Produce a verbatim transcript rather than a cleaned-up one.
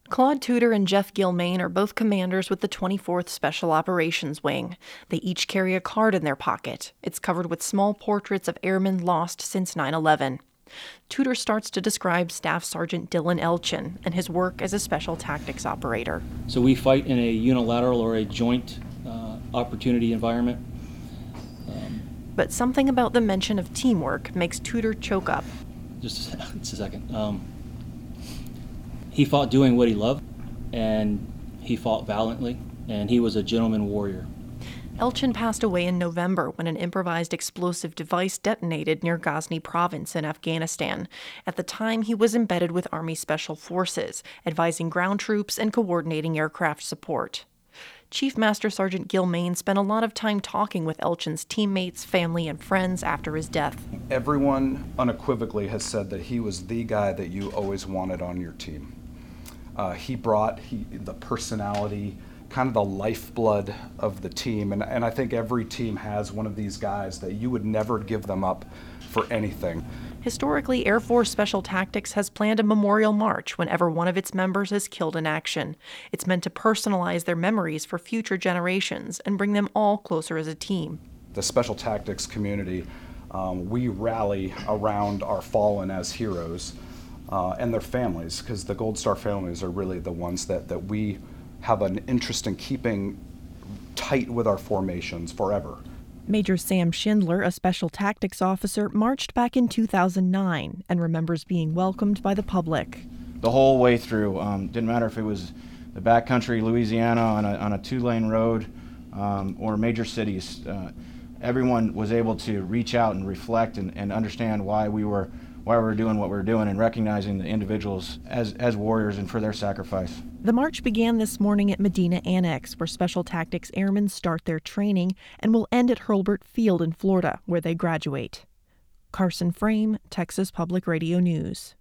Claude Tudor and Jeff Gilmain are both commanders with the twenty-fourth Special Operations Wing. They each carry a card in their pocket. It's covered with small portraits of airmen lost since nine eleven. Tudor starts to describe Staff Sergeant Dylan Elchin and his work as a special tactics operator. So we fight in a unilateral or a joint uh, opportunity environment. Um, but something about the mention of teamwork makes Tudor choke up. Just a, just a second. Um, he fought doing what he loved, and he fought valiantly, and he was a gentleman warrior. Elchin passed away in November when an improvised explosive device detonated near Ghazni province in Afghanistan. At the time, he was embedded with Army Special Forces, advising ground troops and coordinating aircraft support. Chief Master Sergeant Gilmain spent a lot of time talking with Elchin's teammates, family, and friends after his death. Everyone unequivocally has said that he was the guy that you always wanted on your team. Uh, he brought he, the personality, kind of the lifeblood of the team. And, and I think every team has one of these guys that you would never give them up for anything. Historically, Air Force Special Tactics has planned a memorial march whenever one of its members is killed in action. It's meant to personalize their memories for future generations and bring them all closer as a team. The Special Tactics community, um, we rally around our fallen as heroes uh, and their families, because the Gold Star families are really the ones that, that we have an interest in keeping tight with our formations forever. Major Sam Schindler, a special tactics officer, marched back in two thousand nine and remembers being welcomed by the public. The whole way through. Um, didn't matter if it was the backcountry, Louisiana, on a, on a two-lane road, um, or major cities. Uh, everyone was able to reach out and reflect and, and understand why we were why we were doing what we were doing, and recognizing the individuals as, as warriors and for their sacrifice. The march began this morning at Medina Annex, where Special Tactics Airmen start their training, and will end at Hurlburt Field in Florida, where they graduate. Carson Frame, Texas Public Radio News.